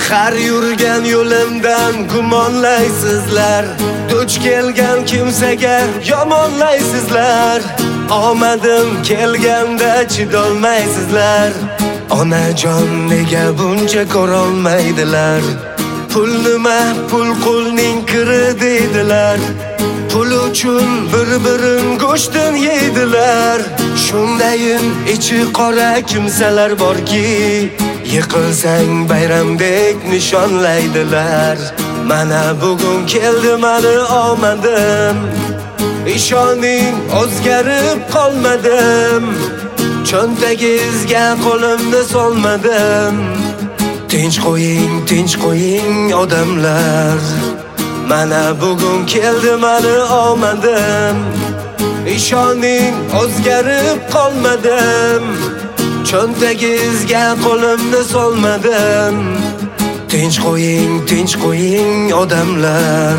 Har yurgan yo'limdan gumonlaysizlar, duch kelgan kimsaga yomonlaysizlar. Omadim kelganda chidolmaysizlar. Onajon nega buncha ko'rolmaydilar? Pul nima, pul qulning kiri deydilar. Pul uchun bir-birin go'shtdan yeydilar. Shundayin ichi qora kimsalar borki, yiqilsang bayramdek nishonlaydilar. Mana bugun keldi mani omadim, ishoning o'zgarib qolmadim. Cho'ntagingizga qo'limni solmadim. Tinch qo'ying odamlar. Mana bugun keldi mani omadim, ishoning o'zgarib qolmadim. Cho'ntagingizga qo'limni solmadim. Tinch qo'ying odamlar.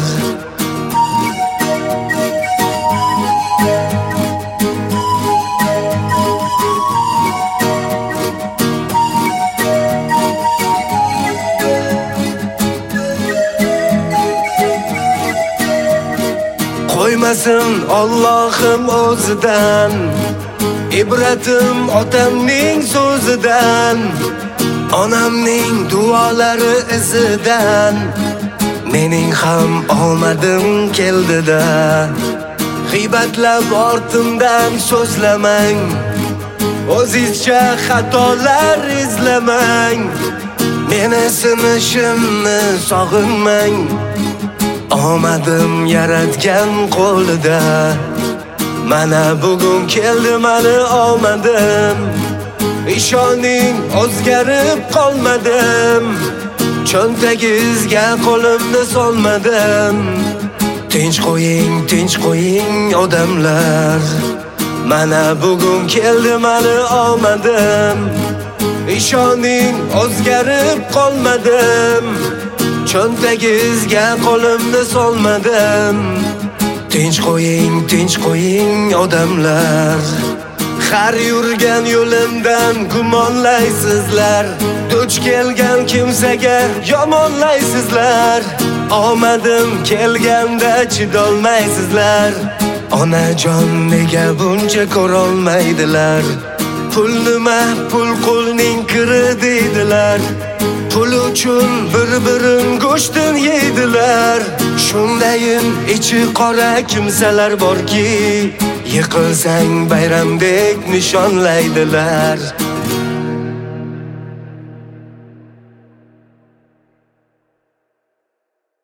Qo'ymasin Allohim o'zidan, ibratim otamning so'zidan, onamning duolari izidan. Mening ham omadim keldida. G'iybatlab ortimdan so'zlamang, o'zingizcha xatolar izlamang. Meni sinishimni sog'inmang. Omadim yaratgan qo'lida. Mana bugun keldi mani omadim, ishoning o'zgarib qolmadim. Cho'ntagingizga qo'limni solmadim. Tinch qo'ying odamlar. Mana bugun keldi mani omadim, ishoning o'zgarib qolmadim. Cho'ntagingizga qo'limni solmadim. Tinch qo'ying odamlar. Har yurgan yo'limdan gumonlaysizlar, duch kelgan kimsaga yomonlaysizlar. Omadim kelganda chidolmaysizlar. Onajon nega buncha ko'rolmaydilar? Pul nima, pul qulning kiri deydilar. Pul uchun bir-birin go'shtdan yeydilar. Shundayin ichi qora kimsalar borki, yiqilsang bayramdek nishonlaydilar.